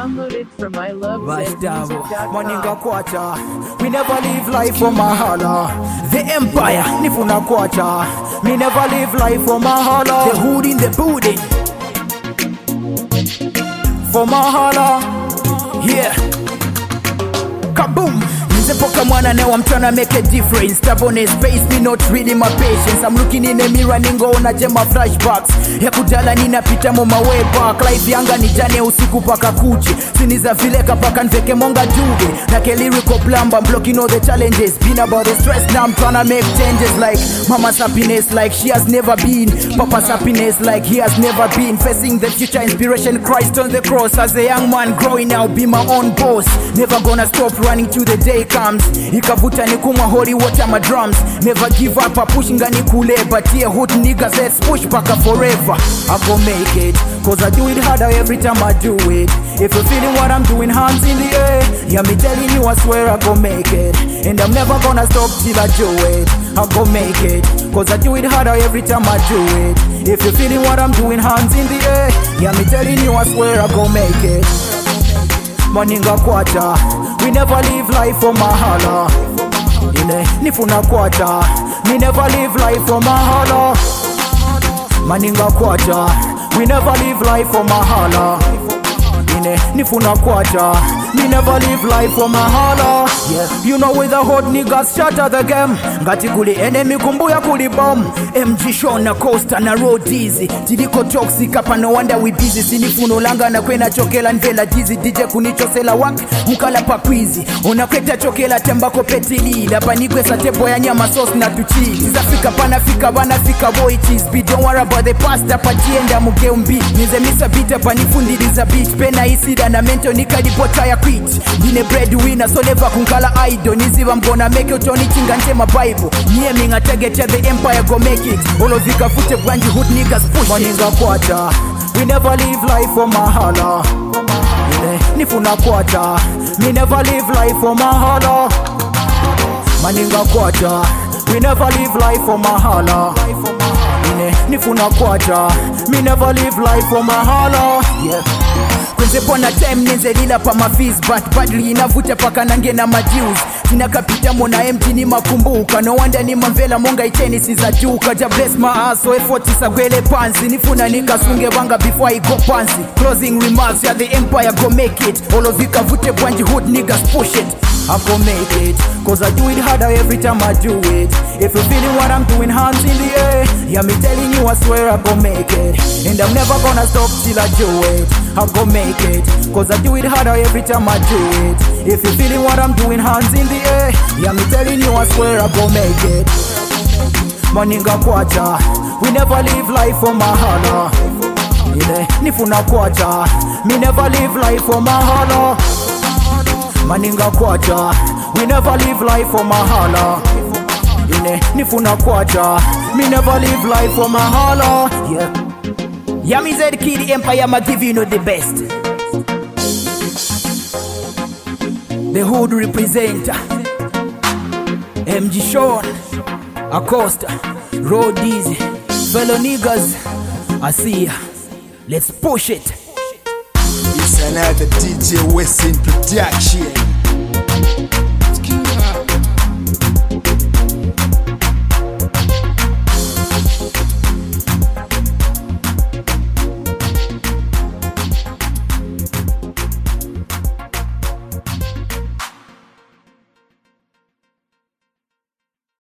Downloaded from ilovezmusic.com. Maninga kwacha, we never live life for mahala. The empire, nifuna kwacha, me never live life for mahala. The hood in the building, for mahala, yeah. Kaboom! Poka mwana now I'm tryna make a difference. Stubbornness face me not really my patience. I'm looking in the mirror ningo na jema flashbacks ya kudala ninapita mo my way back. Life yanga ni jane usiku paka kuchi. Siniza vileka paka nveke monga juge. Na ke lyrical plumber, I'm blocking all the challenges. Been about the stress, now I'm tryna make changes. Like mama's happiness like she has never been. Papa's happiness like he has never been. Facing the future, inspiration Christ on the cross. As a young man growing, I'll be my own boss. Never gonna stop running till the day comes. Ikavuta nikumwa holy water my drums. Never give up, I pushing ni kule. But here hood niggas, let's push back forever. I go make it, cause I do it harder every time I do it. If you're feeling what I'm doing, hands in the air. Yeah, me telling you, I swear I go make it. And I'm never gonna stop till I do it. I go make it, cause I do it harder every time I do it. If you're feeling what I'm doing, hands in the air. Yeah, me telling you, I swear I go make it. Maninga kwacha, we never live life for mahala. Nifuna kwacha, we never live life for mahala. Maninga kwacha, we never live life for mahala. Nifuna kwacha, we never live life for mahala. Yeah, you know with the hot niggas shatter the game. Ngati kuli enemy kumbuya kuli bomb. MG Sean na Costa na road easy. Tidiko toxic hapa no wonder we busy. Sinifuno langa na kwena chokela nvela jizi. DJ kunichosela wak mukala pakwizi. Unakweta chokela tembako petili. Lapa nigwe sa tebo ya nyama sauce na tuchi. Tizafika panafika wanafika boy cheese. Don't worry about the past hapa tienda muge umbi. Nize misa beat hapa nifundiliza beat. Pena isida na mento nikadipota ya quit. Dine breadwinner so never kunkala idol. Niziva mgona make utoni chinga ntema bible. Nye minga target ya the empire go make it. All of you fute brandy hood niggas push Maninga kwacha, we never live life for mahala. Nifuna kwacha, me never live life for mahala. Maninga kwacha, we never live life for mahala. Nifuna kwacha, me never live life for mahala. Yeah. Kwenze pona time nenze lila pa mafis. But badly inavuta paka nange na majuice. Tina kapita mona empty ni makumbuka. No wonder ni mamvela monga iteni sizajuka. Ja bless my ass so effort isagwele pansi. Nifuna nika sunge banga before I go pansi. Closing remarks, yeah the empire go make it. All of you kavute brandy hood niggas push it. I go make it, cause I do it harder every time I do it. If you're feeling what I'm doing, hands in the air. Yeah, me telling you, I swear I go make it. And I'm never gonna stop till I do it. I go make it, cause I do it harder every time I do it. If you're feeling what I'm doing, hands in the air. Yeah, me telling you, I swear I go make it. Maninga kwacha, we never live life for mahala. Nifuna kwacha, me never live life for mahala. Maninga kwacha, we never live life for mahala. Nifuna kwacha, me never live life for mahala. Yeah. Yami Zed Kid Empire, ma give you the best. The hood representer, MG Sean, Acosta, Road Easy, fellow niggas, I see ya. Let's push it. It's another DJ Westin production.